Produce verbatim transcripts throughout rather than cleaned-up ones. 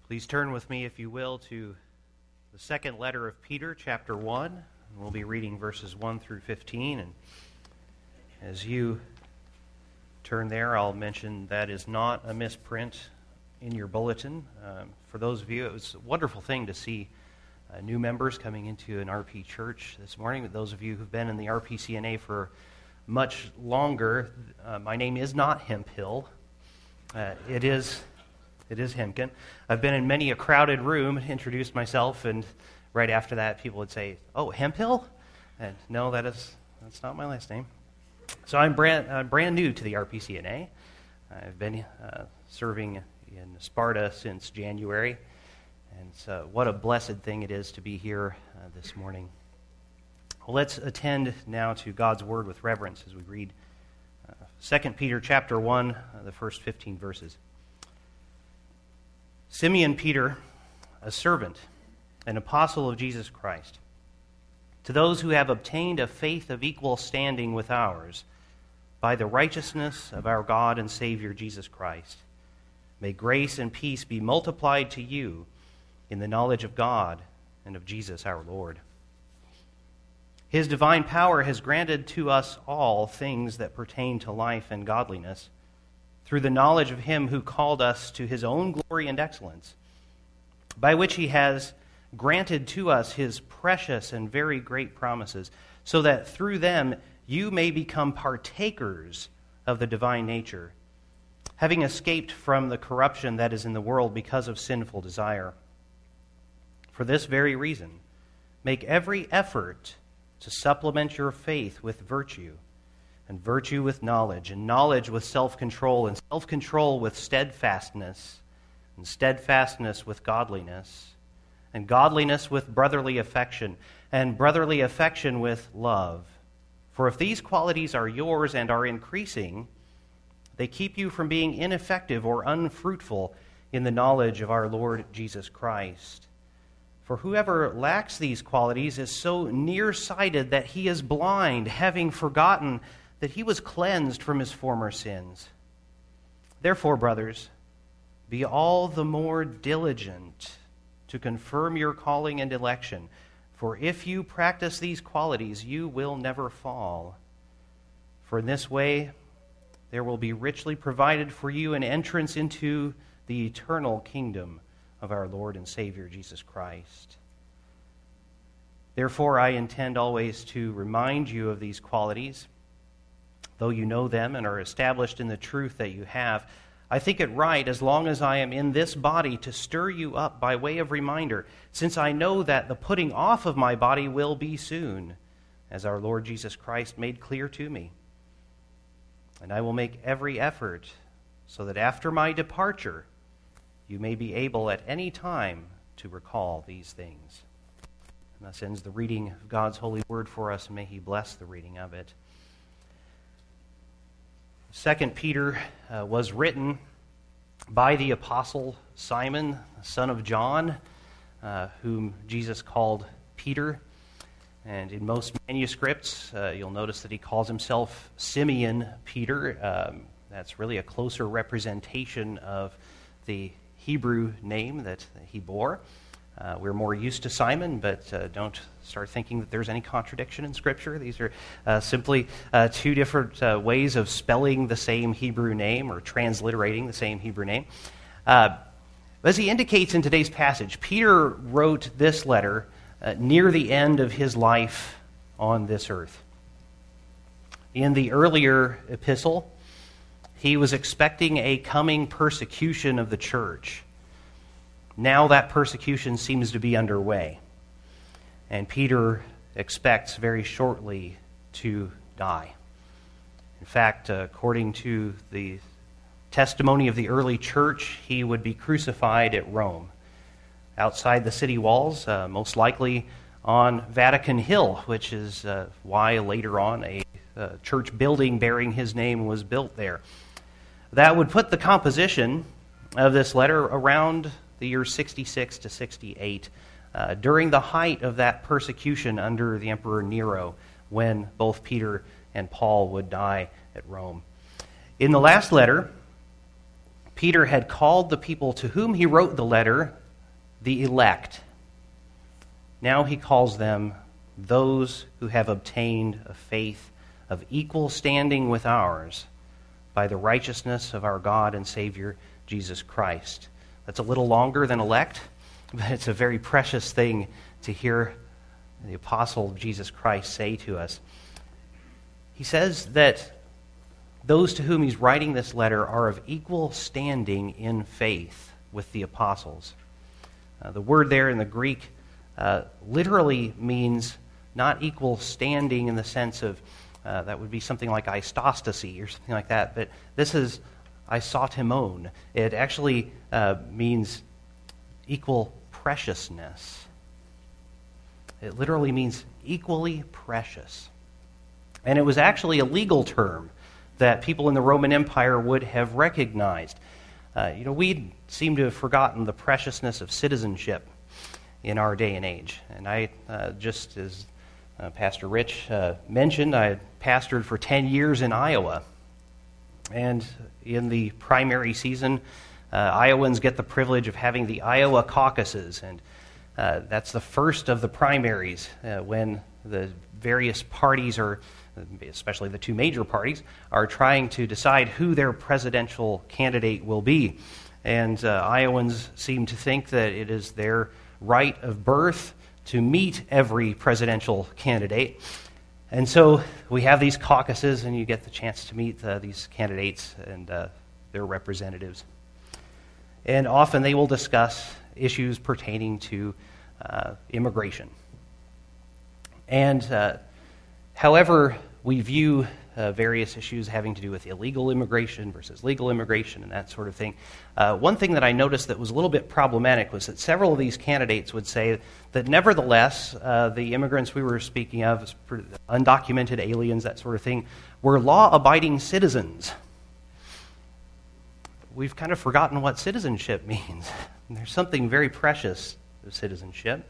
Please turn with me, if you will, to the second letter of Peter, chapter one. We'll be reading verses one through fifteen. And as you turn there, I'll mention that is not a misprint in your bulletin. Um, for those of you, it was a wonderful thing to see uh, new members coming into an R P church this morning. But those of you who've been in the R P C N A for much longer, uh, my name is not Hemphill. Uh, it is... It is Hemken. I've been in many a crowded room, introduced myself, and right after that, people would say, "Oh, Hemphill?" And no, that is that's not my last name. So I'm brand uh, brand new to the R P C N A. I've been uh, serving in Sparta since January, and so what a blessed thing it is to be here uh, this morning. Well, let's attend now to God's Word with reverence as we read uh, Second Peter chapter one, uh, the first fifteen verses. Simeon Peter, a servant, an apostle of Jesus Christ, to those who have obtained a faith of equal standing with ours, by the righteousness of our God and Savior Jesus Christ, may grace and peace be multiplied to you in the knowledge of God and of Jesus our Lord. His divine power has granted to us all things that pertain to life and godliness, through the knowledge of him who called us to his own glory and excellence, by which he has granted to us his precious and very great promises, so that through them you may become partakers of the divine nature, having escaped from the corruption that is in the world because of sinful desire. For this very reason, make every effort to supplement your faith with virtue, and virtue with knowledge, and knowledge with self-control, and self-control with steadfastness, and steadfastness with godliness, and godliness with brotherly affection, and brotherly affection with love. For if these qualities are yours and are increasing, they keep you from being ineffective or unfruitful in the knowledge of our Lord Jesus Christ. For whoever lacks these qualities is so nearsighted that he is blind, having forgotten that he was cleansed from his former sins. Therefore, brothers, be all the more diligent to confirm your calling and election, for if you practice these qualities, you will never fall. For in this way, there will be richly provided for you an entrance into the eternal kingdom of our Lord and Savior, Jesus Christ. Therefore, I intend always to remind you of these qualities, though you know them and are established in the truth that you have. I think it right, as long as I am in this body, to stir you up by way of reminder, since I know that the putting off of my body will be soon, as our Lord Jesus Christ made clear to me. And I will make every effort so that after my departure, you may be able at any time to recall these things. And thus ends the reading of God's holy word for us, and may he bless the reading of it. Second Peter uh, was written by the apostle Simon, son of John, uh, whom Jesus called Peter. And in most manuscripts, uh, you'll notice that he calls himself Simeon Peter. Um, that's really a closer representation of the Hebrew name that he bore. Uh, we're more used to Simon, but uh, don't start thinking that there's any contradiction in Scripture. These are uh, simply uh, two different uh, ways of spelling the same Hebrew name or transliterating the same Hebrew name. Uh, as he indicates in today's passage, Peter wrote this letter uh, near the end of his life on this earth. In the earlier epistle, he was expecting a coming persecution of the church. Now that persecution seems to be underway, and Peter expects very shortly to die. In fact, according to the testimony of the early church, he would be crucified at Rome, outside the city walls, uh, most likely on Vatican Hill, which is uh, why later on a uh, church building bearing his name was built there. That would put the composition of this letter around the year sixty-six to sixty-eight, uh, during the height of that persecution under the Emperor Nero, when both Peter and Paul would die at Rome. In the last letter, Peter had called the people to whom he wrote the letter the elect. Now he calls them those who have obtained a faith of equal standing with ours by the righteousness of our God and Savior, Jesus Christ. That's a little longer than elect, but it's a very precious thing to hear the apostle of Jesus Christ say to us. He says that those to whom he's writing this letter are of equal standing in faith with the apostles. Uh, the word there in the Greek uh, literally means not equal standing in the sense of uh, that would be something like isostasy or something like that, but this is isotimon. It actually uh, means equal preciousness. It literally means equally precious. And it was actually a legal term that people in the Roman Empire would have recognized. Uh, you know, we seem to have forgotten the preciousness of citizenship in our day and age. And I, uh, just as uh, Pastor Rich uh, mentioned, I had pastored for ten years in Iowa. And in the primary season, uh, Iowans get the privilege of having the Iowa caucuses. And uh, that's the first of the primaries uh, when the various parties are, especially the two major parties, are trying to decide who their presidential candidate will be. And uh, Iowans seem to think that it is their right of birth to meet every presidential candidate. And so we have these caucuses, and you get the chance to meet uh, these candidates and uh, their representatives. And often they will discuss issues pertaining to uh, immigration. And uh, however we view uh, various issues having to do with illegal immigration versus legal immigration and that sort of thing, uh, one thing that I noticed that was a little bit problematic was that several of these candidates would say that nevertheless, uh, the immigrants we were speaking of, undocumented aliens, that sort of thing, were law-abiding citizens. We've kind of forgotten what citizenship means. There's something very precious of citizenship.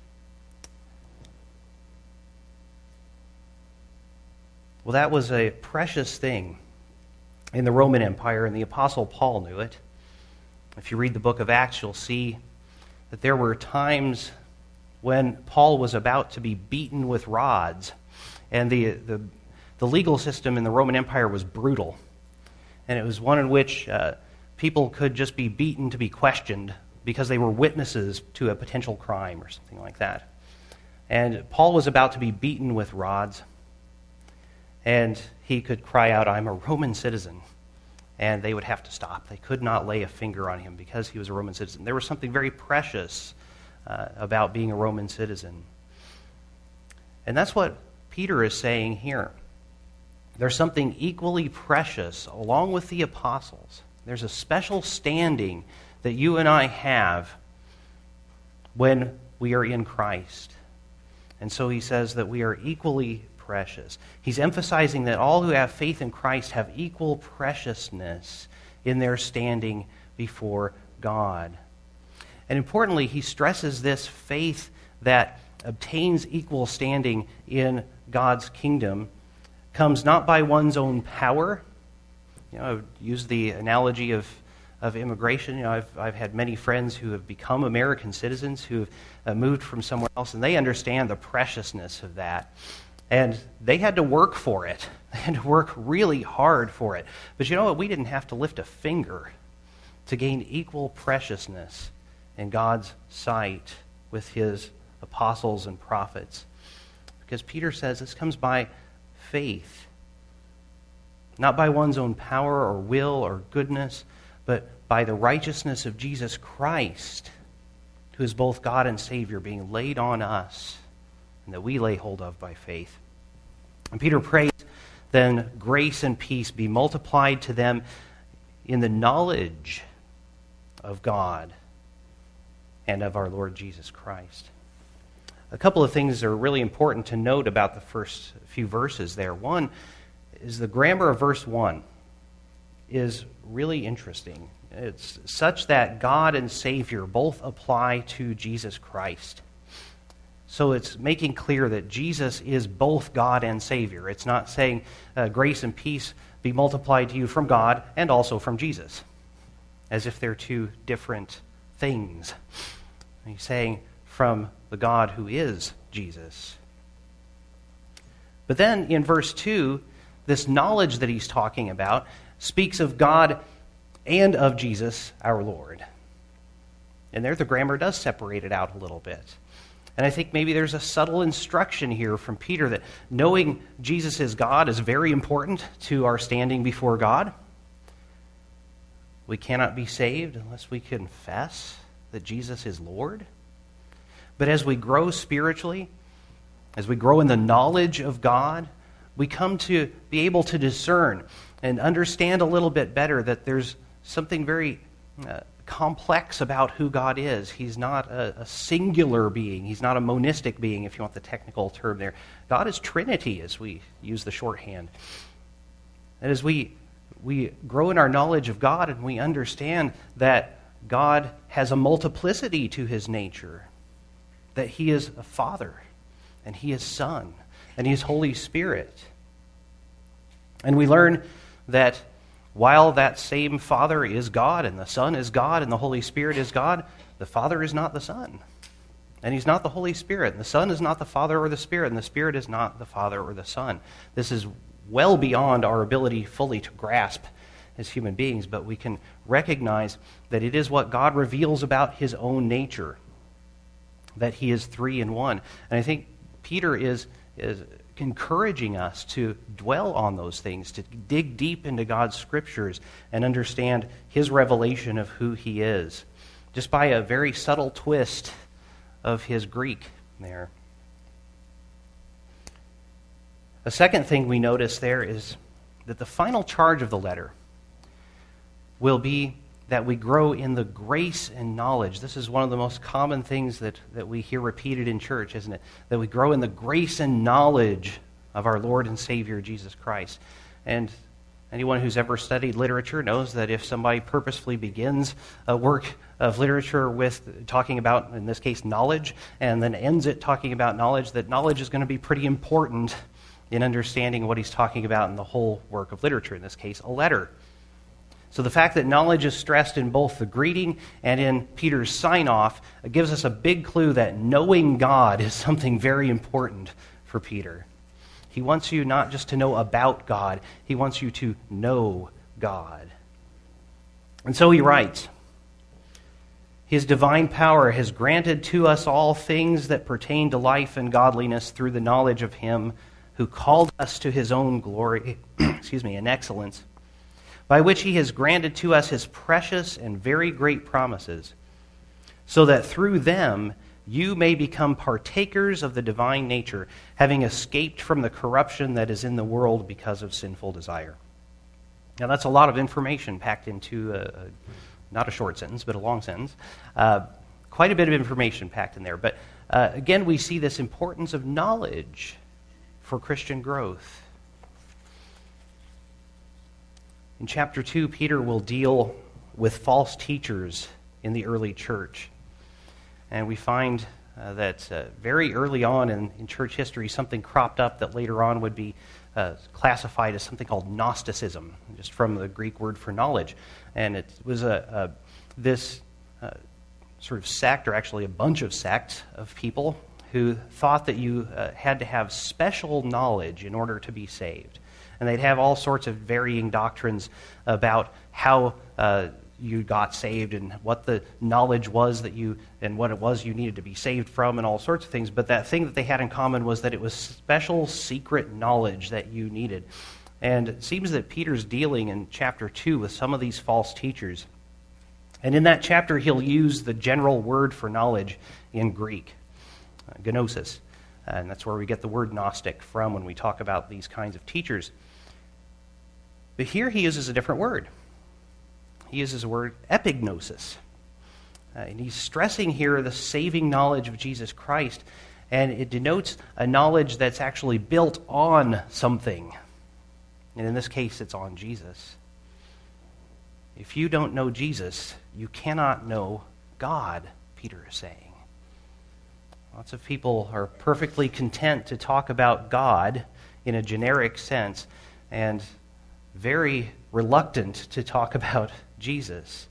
Well, that was a precious thing in the Roman Empire, and the Apostle Paul knew it. If you read the book of Acts, you'll see that there were times when Paul was about to be beaten with rods, and the, the, the legal system in the Roman Empire was brutal. And it was one in which uh, people could just be beaten to be questioned because they were witnesses to a potential crime or something like that. And Paul was about to be beaten with rods, and he could cry out, "I'm a Roman citizen." And they would have to stop. They could not lay a finger on him because he was a Roman citizen. There was something very precious uh, about being a Roman citizen. And that's what Peter is saying here. There's something equally precious along with the apostles. There's a special standing that you and I have when we are in Christ. And so he says that we are equally precious. He's emphasizing that all who have faith in Christ have equal preciousness in their standing before God. And importantly, he stresses this faith that obtains equal standing in God's kingdom comes not by one's own power. You know, I would use the analogy of, of immigration. You know, I've, I've had many friends who have become American citizens who have uh, moved from somewhere else, and they understand the preciousness of that. And they had to work for it. They had to work really hard for it. But you know what? We didn't have to lift a finger to gain equal preciousness in God's sight with his apostles and prophets. Because Peter says this comes by faith. Not by one's own power or will or goodness, but by the righteousness of Jesus Christ, who is both God and Savior, being laid on us, and that we lay hold of by faith. And Peter prays, then grace and peace be multiplied to them in the knowledge of God and of our Lord Jesus Christ. A couple of things are really important to note about the first few verses there. One is the grammar of verse one is really interesting. It's such that God and Savior both apply to Jesus Christ. So it's making clear that Jesus is both God and Savior. It's not saying uh, grace and peace be multiplied to you from God and also from Jesus. as if they're two different things. He's saying from the God who is Jesus. But then in verse two, this knowledge that he's talking about speaks of God and of Jesus, our Lord. And there the grammar does separate it out a little bit. And I think maybe there's a subtle instruction here from Peter that knowing Jesus is God is very important to our standing before God. We cannot be saved unless we confess that Jesus is Lord. But as we grow spiritually, as we grow in the knowledge of God, we come to be able to discern and understand a little bit better that there's something very uh, complex about who God is. He's not a, a singular being. He's not a monistic being, if you want the technical term there. God is Trinity, as we use the shorthand. And as we, we grow in our knowledge of God and we understand that God has a multiplicity to his nature, that he is a Father, and he is Son, and he is Holy Spirit. And we learn that while that same Father is God, and the Son is God, and the Holy Spirit is God, the Father is not the Son. And he's not the Holy Spirit. And the Son is not the Father or the Spirit, and the Spirit is not the Father or the Son. This is well beyond our ability fully to grasp as human beings, but we can recognize that it is what God reveals about his own nature, that he is three in one. And I think Peter is, is encouraging us to dwell on those things, to dig deep into God's scriptures and understand his revelation of who he is, just by a very subtle twist of his Greek there. A second thing we notice there is that the final charge of the letter will be that we grow in the grace and knowledge. This is one of the most common things that, that we hear repeated in church, isn't it? That we grow in the grace and knowledge of our Lord and Savior, Jesus Christ. And anyone who's ever studied literature knows that if somebody purposefully begins a work of literature with talking about, in this case, knowledge, and then ends it talking about knowledge, that knowledge is going to be pretty important in understanding what he's talking about in the whole work of literature, in this case, a letter. So the fact that knowledge is stressed in both the greeting and in Peter's sign-off gives us a big clue that knowing God is something very important for Peter. He wants you not just to know about God, he wants you to know God. And so he writes, his divine power has granted to us all things that pertain to life and godliness through the knowledge of him who called us to his own glory, excuse me, and excellence, by which he has granted to us his precious and very great promises, so that through them you may become partakers of the divine nature, having escaped from the corruption that is in the world because of sinful desire. Now that's a lot of information packed into, a, a, not a short sentence, but a long sentence. Uh, quite a bit of information packed in there. But uh, again, we see this importance of knowledge for Christian growth. In chapter two, Peter will deal with false teachers in the early church. And we find uh, that uh, very early on in, in church history, something cropped up that later on would be uh, classified as something called Gnosticism, just from the Greek word for knowledge. And it was a, a this uh, sort of sect, or actually a bunch of sects of people who thought that you uh, had to have special knowledge in order to be saved. And they'd have all sorts of varying doctrines about how uh, you got saved and what the knowledge was that you, and what it was you needed to be saved from and all sorts of things. But that thing that they had in common was that it was special secret knowledge that you needed. And it seems that Peter's dealing in chapter two with some of these false teachers. And in that chapter, he'll use the general word for knowledge in Greek, uh, gnosis. And that's where we get the word Gnostic from when we talk about these kinds of teachers. But here he uses a different word. He uses the word epignosis. Uh, and he's stressing here the saving knowledge of Jesus Christ. And it denotes a knowledge that's actually built on something. And in this case, it's on Jesus. If you don't know Jesus, you cannot know God, Peter is saying. Lots of people are perfectly content to talk about God in a generic sense and very reluctant to talk about Jesus.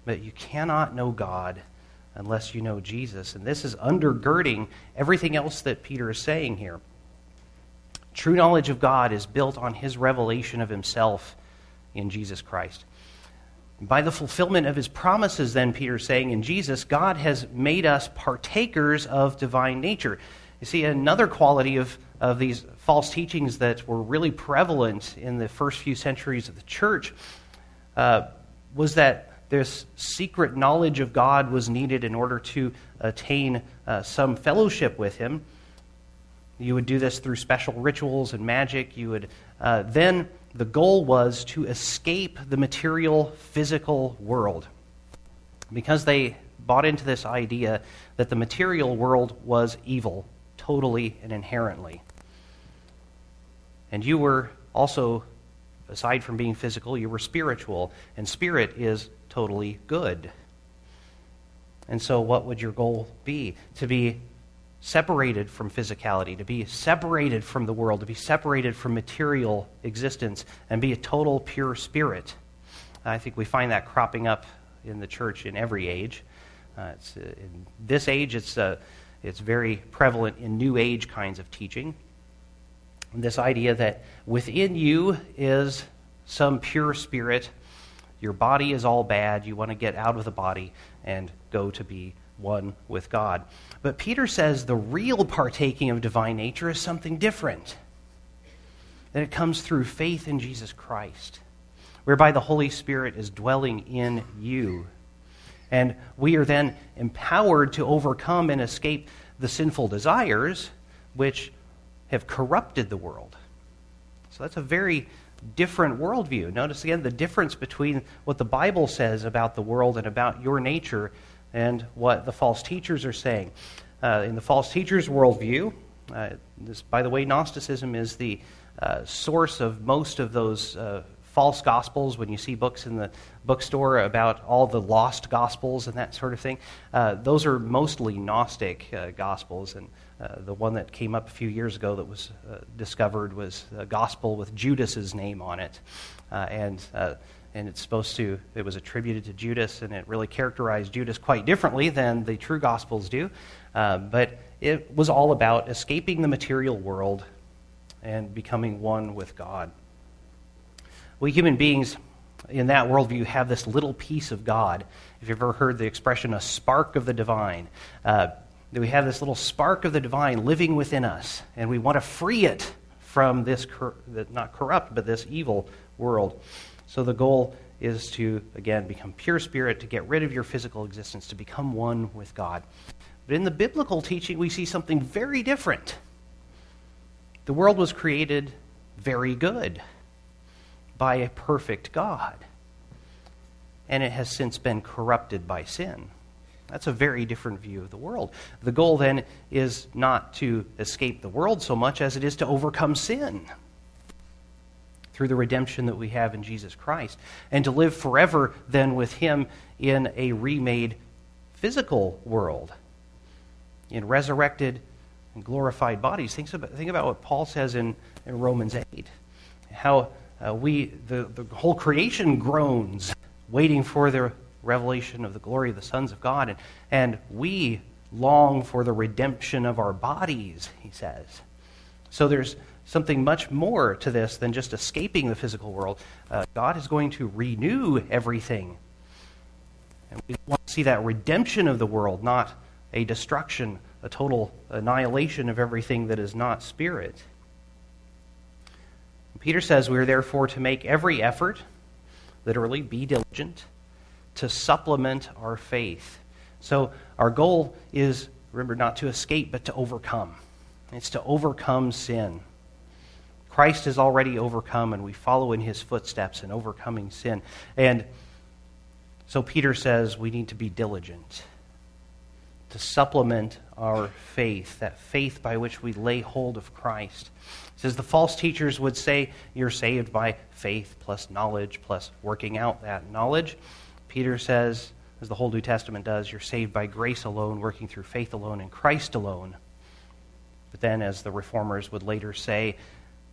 but you cannot know God unless you know Jesus. And this is undergirding everything else that Peter is saying here. True knowledge of God is built on his revelation of himself in Jesus Christ. By the fulfillment of his promises, then, Peter is saying, in Jesus, God has made us partakers of divine nature. You see, another quality of, of these false teachings that were really prevalent in the first few centuries of the church uh, was that this secret knowledge of God was needed in order to attain uh, some fellowship with him. You would do this through special rituals and magic. You would uh, then, the goal was to escape the material, physical world. Because they bought into this idea that the material world was evil, totally and inherently. And you were also, aside from being physical, you were spiritual. And spirit is totally good. And so what would your goal be? To be separated from physicality, to be separated from the world, to be separated from material existence, and be a total pure spirit. I think we find that cropping up in the church in every age. Uh, it's, uh, in this age, it's uh, it's very prevalent in New Age kinds of teaching. And this idea that within you is some pure spirit, your body is all bad, you want to get out of the body and go to be one with God. But Peter says the real partaking of divine nature is something different. That it comes through faith in Jesus Christ, whereby the Holy Spirit is dwelling in you. And we are then empowered to overcome and escape the sinful desires which have corrupted the world. So that's a very different worldview. Notice again the difference between what the Bible says about the world and about your nature and what the false teachers are saying. Uh, in the false teachers' worldview, uh, this, by the way, Gnosticism is the uh, source of most of those uh, false gospels. When you see books in the bookstore about all the lost gospels and that sort of thing, uh, those are mostly Gnostic uh, gospels. And uh, the one that came up a few years ago that was uh, discovered was a gospel with Judas's name on it. Uh, and uh, and it's supposed to, it was attributed to Judas, and it really characterized Judas quite differently than the true Gospels do. Uh, but it was all about escaping the material world and becoming one with God. We human beings in that worldview have this little piece of God. If you've ever heard the expression, a spark of the divine, uh, that we have this little spark of the divine living within us, and we want to free it from this, cor- not corrupt, but this evil world. So the goal is to, again, become pure spirit, to get rid of your physical existence, to become one with God. But in the biblical teaching, we see something very different. The world was created very good by a perfect God, and it has since been corrupted by sin. That's a very different view of the world. The goal then is not to escape the world so much as it is to overcome sin through the redemption that we have in Jesus Christ, and to live forever then with him in a remade physical world, in resurrected and glorified bodies. Think about, think about what Paul says in, in Romans eight, how uh, we the, the whole creation groans, waiting for the revelation of the glory of the sons of God, and, and we long for the redemption of our bodies, he says. So there's something much more to this than just escaping the physical world. Uh, God is going to renew everything. And we want to see that redemption of the world, not a destruction, a total annihilation of everything that is not spirit. Peter says we are therefore to make every effort, literally be diligent, to supplement our faith. So our goal is, remember, not to escape, but to overcome. It's to overcome sin. Christ has already overcome, and we follow in his footsteps in overcoming sin. And so Peter says we need to be diligent to supplement our faith, that faith by which we lay hold of Christ. He says the false teachers would say you're saved by faith plus knowledge plus working out that knowledge. Peter says, as the whole New Testament does, you're saved by grace alone, working through faith alone, in Christ alone. But then, as the reformers would later say,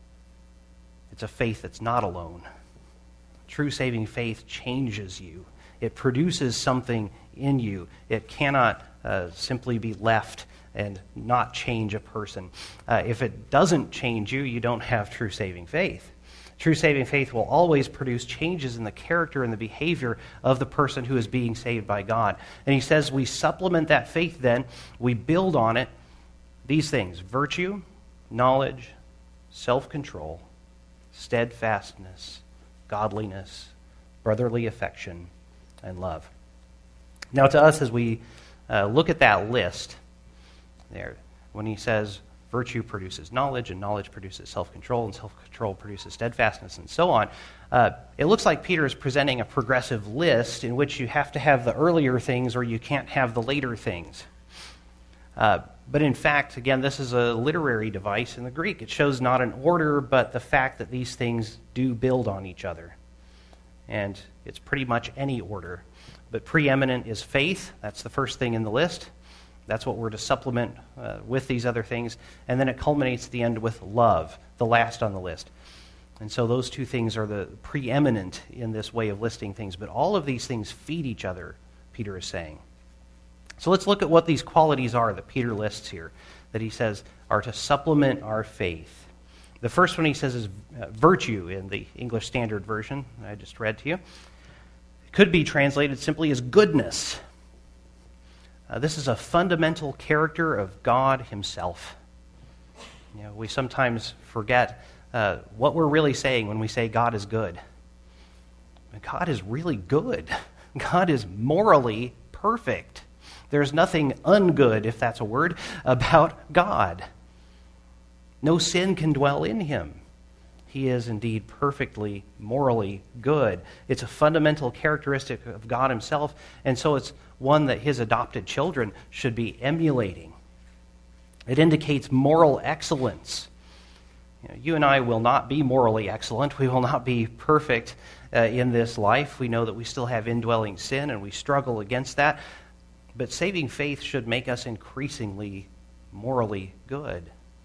it's a faith that's not alone. True saving faith changes you. It produces something in you. It cannot uh, simply be left and not change a person. Uh, if it doesn't change you, you don't have true saving faith. True saving faith will always produce changes in the character and the behavior of the person who is being saved by God. And he says we supplement that faith then, we build on it, these things: virtue, knowledge, self-control, steadfastness, godliness, brotherly affection, and love. Now to us, as we uh, look at that list there, when he says virtue produces knowledge, and knowledge produces self-control, and self-control produces steadfastness, and so on, uh, it looks like Peter is presenting a progressive list in which you have to have the earlier things or you can't have the later things. Uh, but in fact, again, this is a literary device in the Greek. It shows not an order, but the fact that these things do build on each other. And it's pretty much any order. But preeminent is faith. That's the first thing in the list. That's what we're to supplement uh, with these other things. And then it culminates at the end with love, the last on the list. And so those two things are the preeminent in this way of listing things. But all of these things feed each other, Peter is saying. So let's look at what these qualities are that Peter lists here, that he says are to supplement our faith. The first one he says is uh, virtue in the English Standard Version I just read to you. It could be translated simply as goodness. Uh, this is a fundamental character of God himself. You know, we sometimes forget uh, what we're really saying when we say God is good. God is really good. God is morally perfect. There's nothing ungood, if that's a word, about God. No sin can dwell in him. He is indeed perfectly, morally good. It's a fundamental characteristic of God himself, and so it's one that his adopted children should be emulating. It indicates moral excellence. You know, you and I will not be morally excellent. We will not be perfect uh, in this life. We know that we still have indwelling sin, and we struggle against that. But saving faith should make us increasingly morally good.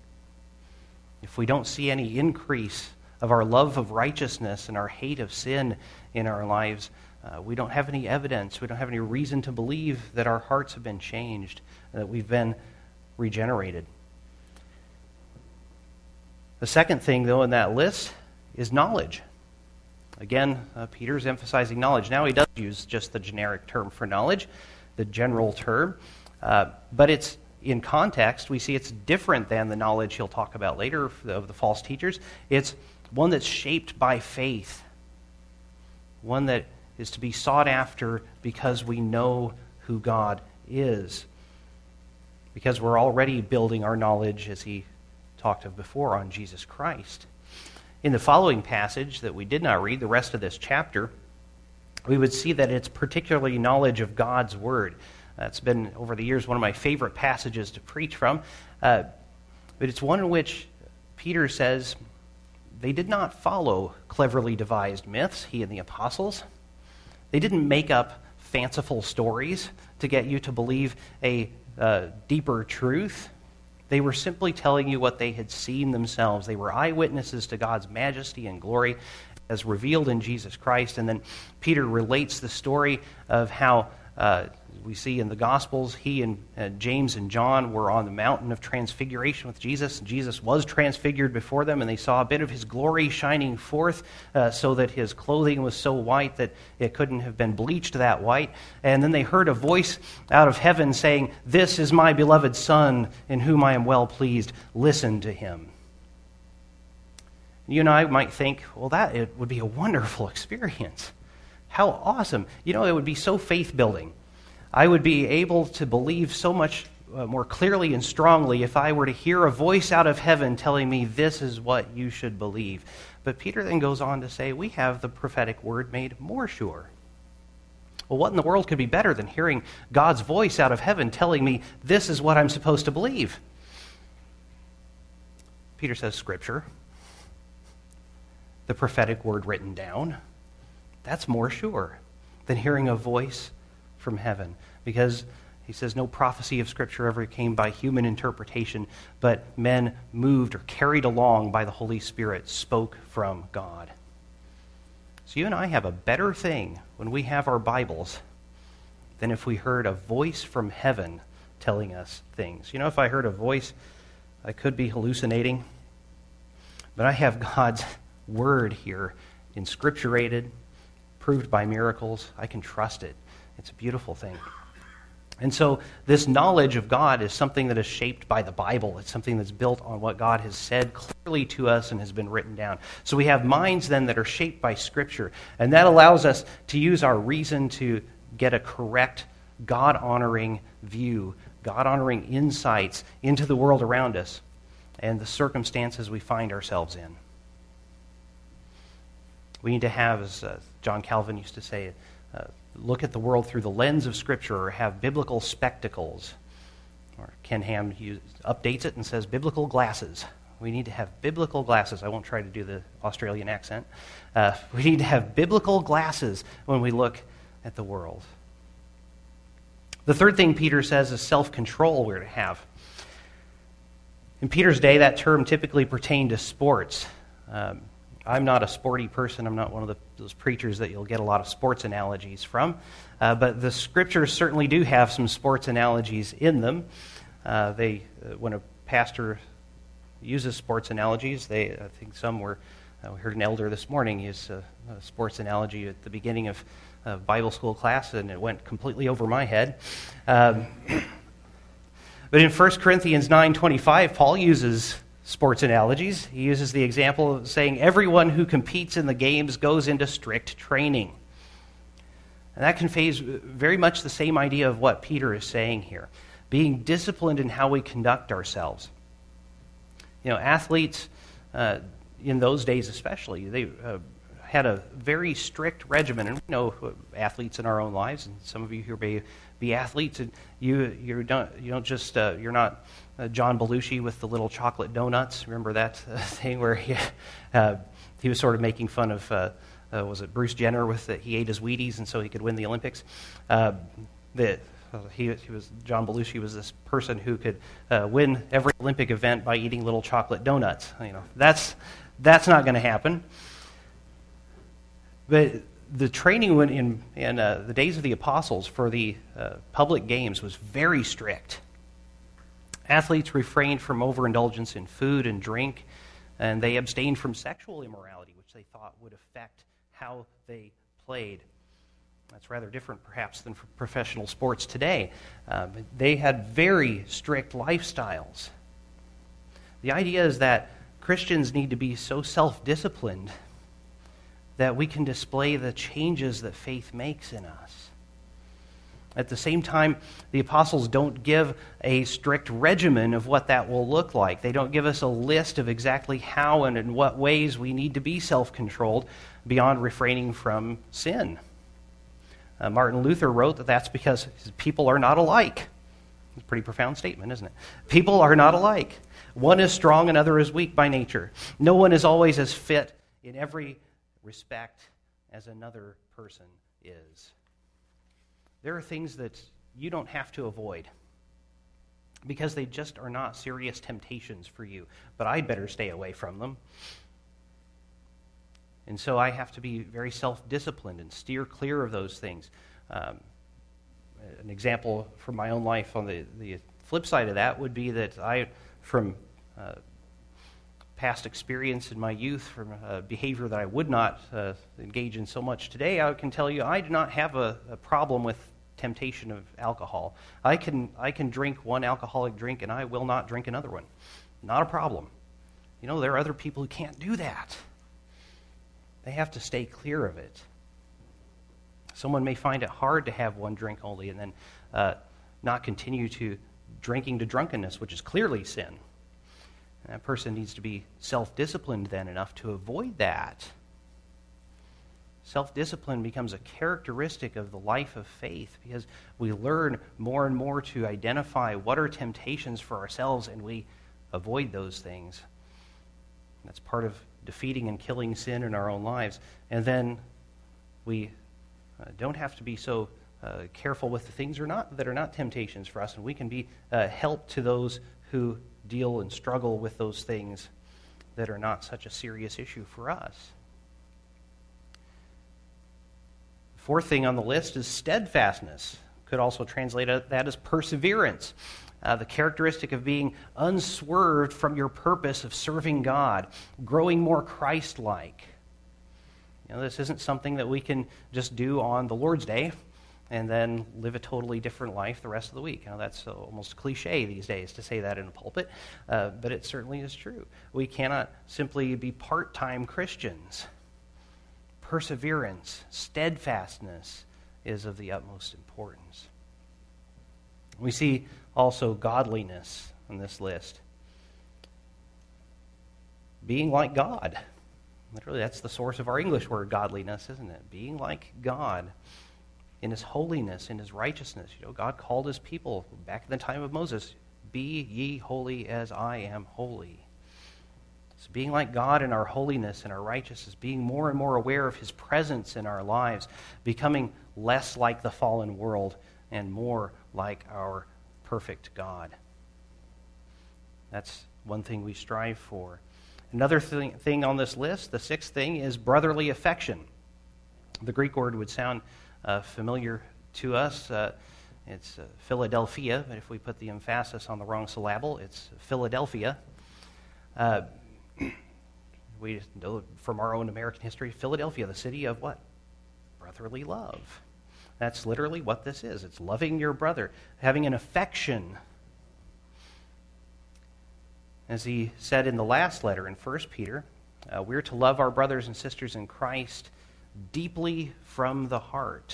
If we don't see any increase of our love of righteousness and our hate of sin in our lives, uh, we don't have any evidence, we don't have any reason to believe that our hearts have been changed, that we've been regenerated. The second thing, though, in that list is knowledge. Again, uh, Peter's emphasizing knowledge. Now he does use just the generic term for knowledge, the general term, uh, but it's in context, we see it's different than the knowledge he'll talk about later of the false teachers. It's one that's shaped by faith, one that is to be sought after because we know who God is, because we're already building our knowledge, as he talked of before, on Jesus Christ. In the following passage that we did not read, the rest of this chapter, we would see that it's particularly knowledge of God's Word. Uh, it's been, over the years, one of my favorite passages to preach from. Uh, but it's one in which Peter says they did not follow cleverly devised myths, he and the apostles. They didn't make up fanciful stories to get you to believe a uh, deeper truth. They were simply telling you what they had seen themselves. They were eyewitnesses to God's majesty and glory as revealed in Jesus Christ. And then Peter relates the story of how uh, we see in the Gospels, he and uh, James and John were on the mountain of transfiguration with Jesus. Jesus was transfigured before them, and they saw a bit of his glory shining forth uh, so that his clothing was so white that it couldn't have been bleached that white. And then they heard a voice out of heaven saying, "This is my beloved Son, in whom I am well pleased. Listen to him." You and I might think, well, that it would be a wonderful experience. How awesome. You know, it would be so faith-building. I would be able to believe so much uh, more clearly and strongly if I were to hear a voice out of heaven telling me this is what you should believe. But Peter then goes on to say, we have the prophetic word made more sure. Well, what in the world could be better than hearing God's voice out of heaven telling me this is what I'm supposed to believe? Peter says Scripture, the prophetic word written down, that's more sure than hearing a voice from heaven. Because he says no prophecy of Scripture ever came by human interpretation, but men moved or carried along by the Holy Spirit spoke from God. So you and I have a better thing when we have our Bibles than if we heard a voice from heaven telling us things. You know, if I heard a voice, I could be hallucinating, but I have God's Word here, inscripturated, proved by miracles. I can trust it. It's a beautiful thing. And so this knowledge of God is something that is shaped by the Bible. It's something that's built on what God has said clearly to us and has been written down. So we have minds then that are shaped by Scripture, and that allows us to use our reason to get a correct, God-honoring view, God-honoring insights into the world around us and the circumstances we find ourselves in. We need to have, as uh, John Calvin used to say, uh, look at the world through the lens of Scripture, or have biblical spectacles. Or Ken Ham he updates it and says biblical glasses. We need to have biblical glasses. I won't try to do the Australian accent. Uh, we need to have biblical glasses when we look at the world. The third thing Peter says is self-control we're to have. In Peter's day, that term typically pertained to sports. Um, I'm not a sporty person. I'm not one of the, those preachers that you'll get a lot of sports analogies from. Uh, but the Scriptures certainly do have some sports analogies in them. Uh, they, uh, when a pastor uses sports analogies, they, I think some were, uh, we heard an elder this morning use a, a sports analogy at the beginning of uh, Bible school class, and it went completely over my head. Um, but in First Corinthians nine twenty-five, Paul uses sports analogies. He uses the example of saying everyone who competes in the games goes into strict training. And that conveys very much the same idea of what Peter is saying here, being disciplined in how we conduct ourselves. You know, athletes uh, in those days especially, they uh, had a very strict regimen. And we know athletes in our own lives, and some of you here may be athletes, and you you don't you don't just uh, you're not uh, John Belushi with the little chocolate donuts. Remember that uh, thing where he uh, he was sort of making fun of uh, uh, was it Bruce Jenner with the, he ate his Wheaties and so he could win the Olympics. Uh, the uh, he he was John Belushi was this person who could uh, win every Olympic event by eating little chocolate donuts. You know, that's that's not going to happen. But the training in, in uh, the days of the apostles for the uh, public games was very strict. Athletes refrained from overindulgence in food and drink, and they abstained from sexual immorality, which they thought would affect how they played. That's rather different, perhaps, than for professional sports today. Uh, they had very strict lifestyles. The idea is that Christians need to be so self-disciplined that we can display the changes that faith makes in us. At the same time, the apostles don't give a strict regimen of what that will look like. They don't give us a list of exactly how and in what ways we need to be self-controlled beyond refraining from sin. Uh, Martin Luther wrote that that's because people are not alike. It's a pretty profound statement, isn't it? People are not alike. One is strong, another is weak by nature. No one is always as fit in every respect as another person is. There are things that you don't have to avoid because they just are not serious temptations for you, but I'd better stay away from them. And so I have to be very self-disciplined and steer clear of those things. Um, an example from my own life on the, the flip side of that would be that I, from uh, past experience in my youth, from uh, behavior that I would not uh, engage in so much today, I can tell you I do not have a, a problem with temptation of alcohol. I can I can drink one alcoholic drink and I will not drink another one. Not a problem. You know, there are other people who can't do that. They have to stay clear of it. Someone may find it hard to have one drink only and then uh, not continue to drinking to drunkenness, which is clearly sin. And that person needs to be self-disciplined then enough to avoid that. Self-discipline becomes a characteristic of the life of faith because we learn more and more to identify what are temptations for ourselves and we avoid those things. That's part of defeating and killing sin in our own lives. And then we uh, don't have to be so uh, careful with the things are not, that are not temptations for us, and we can be uh, help to those who deal and struggle with those things that are not such a serious issue for us. Fourth thing on the list is steadfastness. Could also translate that as perseverance. Uh, the characteristic of being unswerved from your purpose of serving God, growing more Christ-like. You know, this isn't something that we can just do on the Lord's Day and then live a totally different life the rest of the week. You know, that's almost a cliche these days to say that in a pulpit, uh, but it certainly is true. We cannot simply be part-time Christians. Perseverance, steadfastness is of the utmost importance. We see also godliness on this list. Being like God. Literally, that's the source of our English word, godliness, isn't it? Being like God in His holiness, in His righteousness. You know, God called His people back in the time of Moses, "Be ye holy as I am holy." So being like God in our holiness and our righteousness, being more and more aware of His presence in our lives, becoming less like the fallen world and more like our perfect God. That's one thing we strive for. Another thing, thing on this list, the sixth thing, is brotherly affection. The Greek word would sound uh, familiar to us. Uh, it's uh, Philadelphia, but if we put the emphasis on the wrong syllable, it's Philadelphia. Uh, we know from our own American history, Philadelphia, the city of what? Brotherly love. That's literally what this is. It's loving your brother, having an affection. As he said in the last letter in First Peter, uh, we're to love our brothers and sisters in Christ deeply from the heart.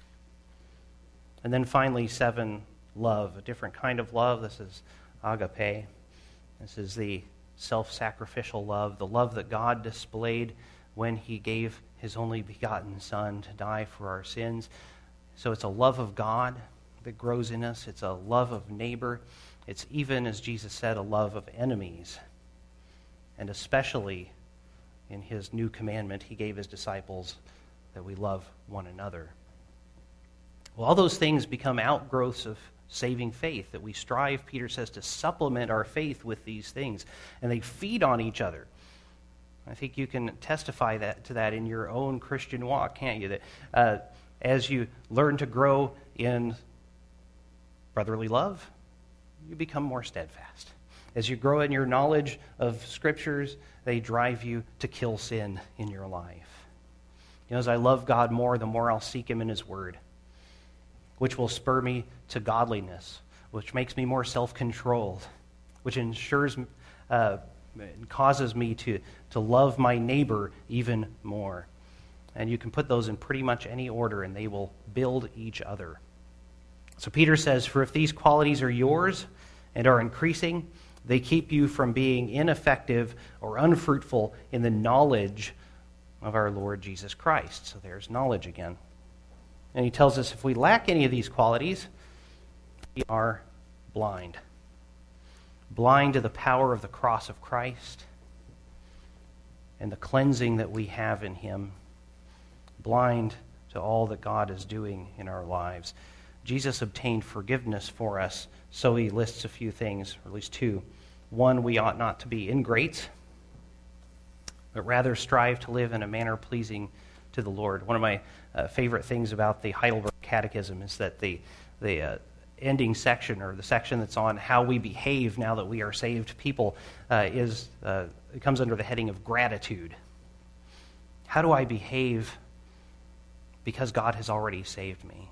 And then finally, seven, love, a different kind of love. This is agape. This is the self-sacrificial love, the love that God displayed when He gave His only begotten Son to die for our sins. So it's a love of God that grows in us. It's a love of neighbor. It's even, as Jesus said, a love of enemies. And especially in His new commandment, He gave His disciples that we love one another. Well, all those things become outgrowths of saving faith, that we strive, Peter says, to supplement our faith with these things. And they feed on each other. I think you can testify that to that in your own Christian walk, can't you? That uh, as you learn to grow in brotherly love, you become more steadfast. As you grow in your knowledge of Scriptures, they drive you to kill sin in your life. You know, as I love God more, the more I'll seek Him in His Word, which will spur me to godliness, which makes me more self-controlled, which ensures, uh, causes me to, to love my neighbor even more. And you can put those in pretty much any order, and they will build each other. So Peter says, for if these qualities are yours and are increasing, they keep you from being ineffective or unfruitful in the knowledge of our Lord Jesus Christ. So there's knowledge again. And he tells us if we lack any of these qualities, we are blind. Blind to the power of the cross of Christ and the cleansing that we have in Him. Blind to all that God is doing in our lives. Jesus obtained forgiveness for us, so he lists a few things, or at least two. One, we ought not to be ingrates, but rather strive to live in a manner pleasing to the Lord. One of my uh, favorite things about the Heidelberg Catechism is that the, the uh, ending section, or the section that's on how we behave now that we are saved people, uh, is uh, it comes under the heading of gratitude. How do I behave because God has already saved me?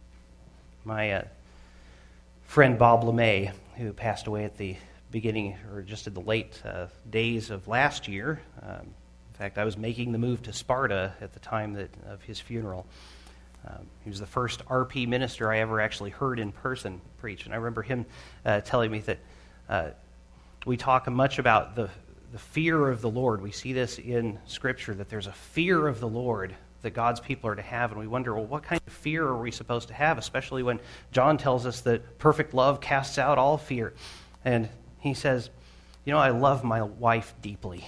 My uh, friend Bob LeMay, who passed away at the beginning, or just in the late uh, days of last year. Um, in fact, I was making the move to Sparta at the time that, of his funeral. Um, he was the first R P minister I ever actually heard in person preach. And I remember him uh, telling me that uh, we talk much about the, the fear of the Lord. We see this in Scripture, that there's a fear of the Lord that God's people are to have, and we wonder, well, what kind of fear are we supposed to have, especially when John tells us that perfect love casts out all fear. And he says, you know, I love my wife deeply,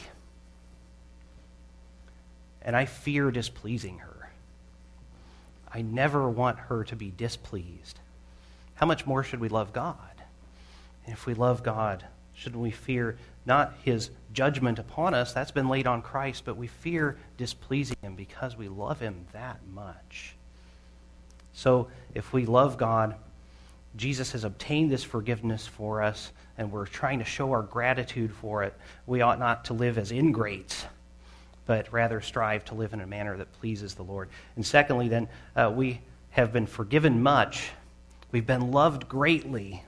and I fear displeasing her. I never want her to be displeased. How much more should we love God? And if we love God, shouldn't we fear not His judgment upon us? That's been laid on Christ, but we fear displeasing Him because we love Him that much. So if we love God, Jesus has obtained this forgiveness for us, and we're trying to show our gratitude for it. We ought not to live as ingrates, but rather strive to live in a manner that pleases the Lord. And secondly, then, uh, we have been forgiven much. We've been loved greatly.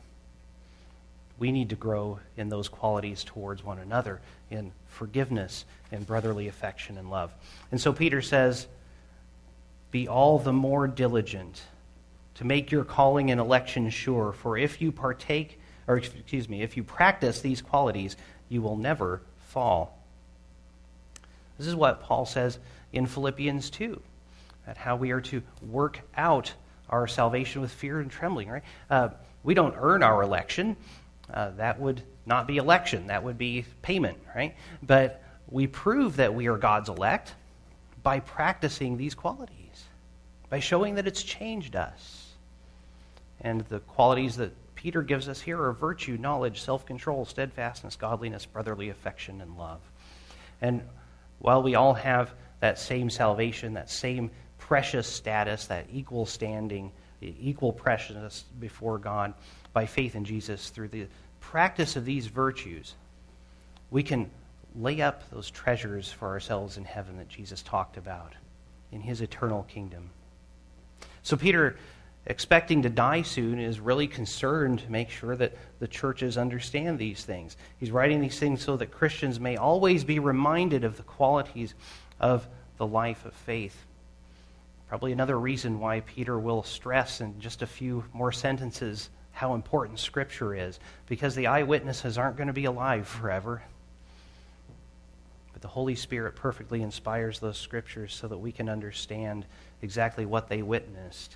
We need to grow in those qualities towards one another, in forgiveness and brotherly affection and love. And so Peter says, be all the more diligent to make your calling and election sure, for if you partake, or excuse me, if you practice these qualities, you will never fall. This is what Paul says in Philippians two, that how we are to work out our salvation with fear and trembling, right? Uh, we don't earn our election. Uh, that would not be election. That would be payment, right? But we prove that we are God's elect by practicing these qualities, by showing that it's changed us. And the qualities that Peter gives us here are virtue, knowledge, self-control, steadfastness, godliness, brotherly affection, and love. And while we all have that same salvation, that same precious status, that equal standing, equal preciousness before God by faith in Jesus, through the practice of these virtues, we can lay up those treasures for ourselves in heaven that Jesus talked about in his eternal kingdom. So Peter, expecting to die soon, is really concerned to make sure that the churches understand these things. He's writing these things so that Christians may always be reminded of the qualities of the life of faith. Probably another reason why Peter will stress in just a few more sentences how important Scripture is, because the eyewitnesses aren't going to be alive forever. But the Holy Spirit perfectly inspires those Scriptures so that we can understand exactly what they witnessed.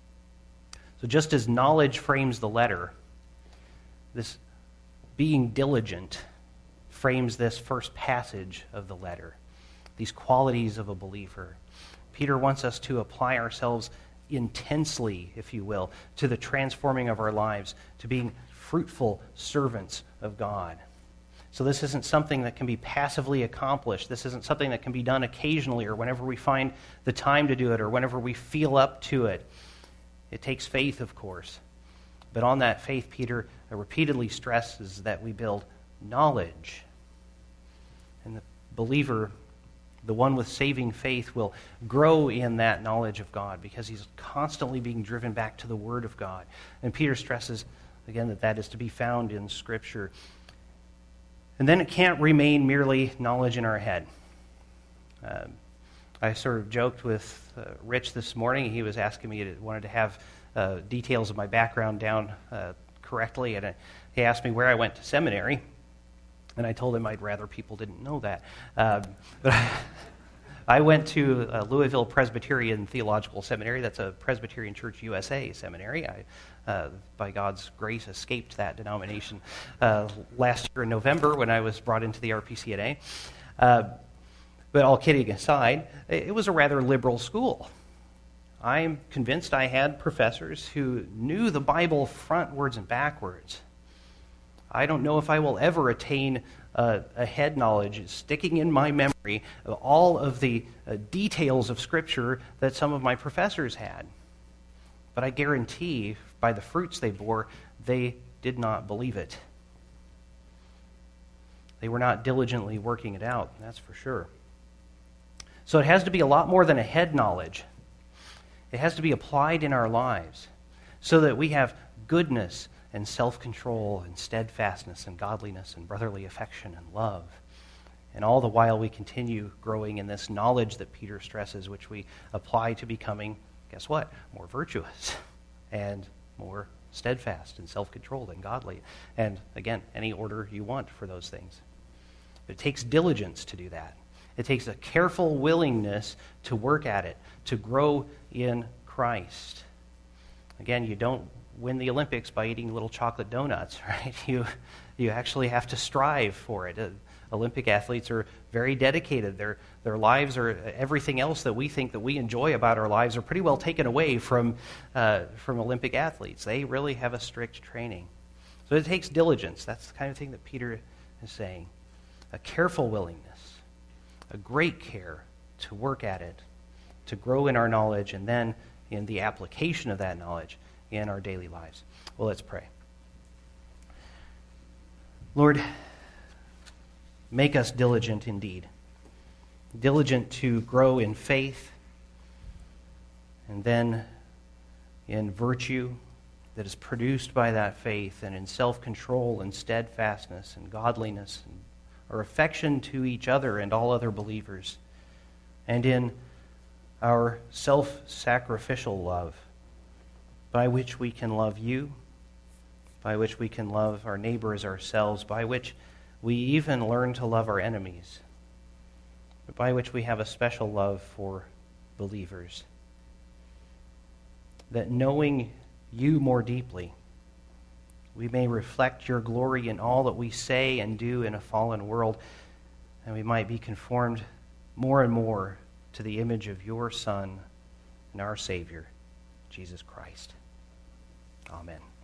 So just as knowledge frames the letter, this being diligent frames this first passage of the letter, these qualities of a believer. Peter wants us to apply ourselves intensely, if you will, to the transforming of our lives, to being fruitful servants of God. So this isn't something that can be passively accomplished. This isn't something that can be done occasionally or whenever we find the time to do it or whenever we feel up to it. It takes faith, of course. But on that faith, Peter repeatedly stresses that we build knowledge. And the believer, the one with saving faith, will grow in that knowledge of God because he's constantly being driven back to the Word of God. And Peter stresses, again, that that is to be found in Scripture. And then it can't remain merely knowledge in our head. Uh, I sort of joked with uh, Rich this morning. He was asking me, to, wanted to have uh, details of my background down uh, correctly, and uh, he asked me where I went to seminary, and I told him I'd rather people didn't know that. Uh, but I went to uh, Louisville Presbyterian Theological Seminary. That's a Presbyterian Church U S A seminary. I, uh, by God's grace, escaped that denomination uh, last year in November when I was brought into the R P C N A. Uh, But all kidding aside, it was a rather liberal school. I'm convinced I had professors who knew the Bible frontwards and backwards. I don't know if I will ever attain uh, a head knowledge, sticking in my memory, of all of the uh, details of Scripture that some of my professors had. But I guarantee, by the fruits they bore, they did not believe it. They were not diligently working it out, that's for sure. So it has to be a lot more than a head knowledge. It has to be applied in our lives so that we have goodness and self-control and steadfastness and godliness and brotherly affection and love. And all the while we continue growing in this knowledge that Peter stresses, which we apply to becoming, guess what, more virtuous and more steadfast and self-controlled and godly. And again, any order you want for those things. But it takes diligence to do that. It takes a careful willingness to work at it, to grow in Christ. Again, you don't win the Olympics by eating little chocolate donuts, right? You you actually have to strive for it. Uh, Olympic athletes are very dedicated. Their their lives are, everything else that we think that we enjoy about our lives are pretty well taken away from uh, from Olympic athletes. They really have a strict training. So it takes diligence. That's the kind of thing that Peter is saying. A careful willingness. A great care to work at it, to grow in our knowledge, and then in the application of that knowledge in our daily lives. Well, let's pray. Lord, make us diligent indeed, diligent to grow in faith and then in virtue that is produced by that faith, and in self-control and steadfastness and godliness and our affection to each other and all other believers, and in our self-sacrificial love by which we can love you, by which we can love our neighbor as ourselves, by which we even learn to love our enemies, but by which we have a special love for believers. That knowing you more deeply, we may reflect your glory in all that we say and do in a fallen world, and we might be conformed more and more to the image of your Son and our Savior, Jesus Christ. Amen.